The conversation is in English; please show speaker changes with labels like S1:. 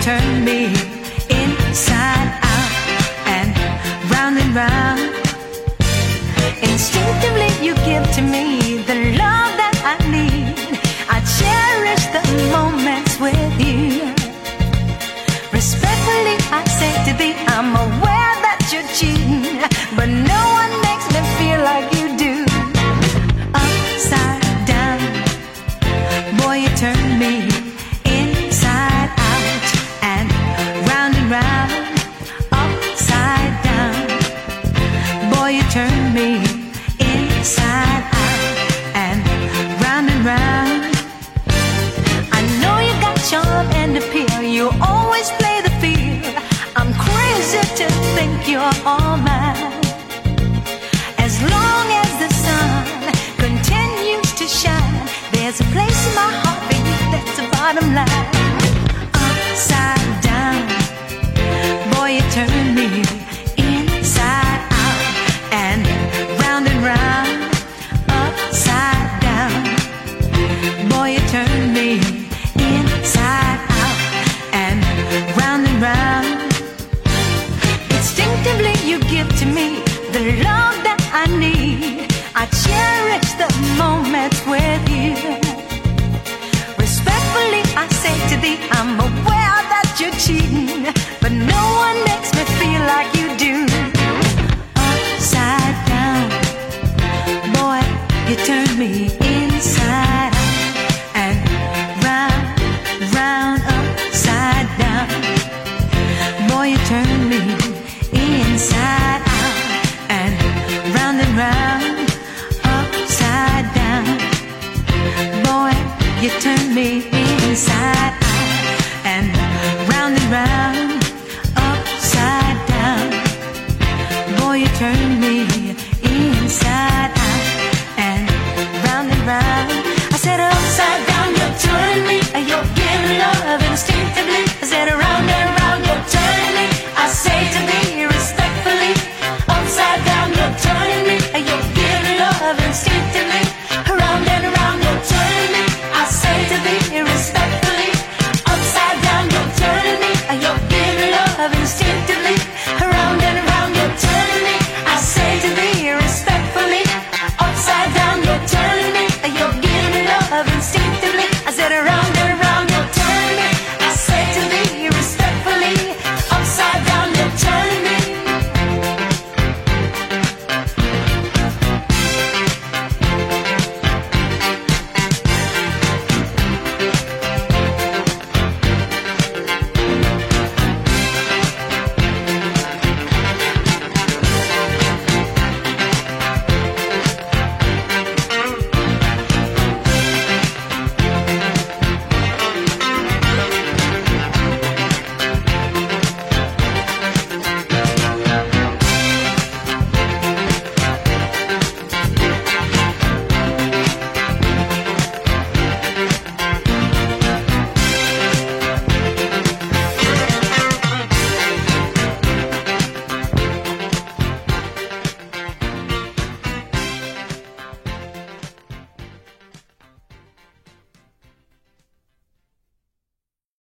S1: turn me inside out and round. Instinctively you give to me the love that I need. I cherish the moments with you. Respectfully I say to thee, I'm aware that you're cheating, but no one makes me feel like you do. Upside down, boy, you turn me inside out and round. Upside down, boy, you turn me inside out and round. I know you got charm and appeal, you always play the field. I'm crazy to think you're all mine. As long as the sun continues to shine, there's a place in my heart for you, that's the bottom line.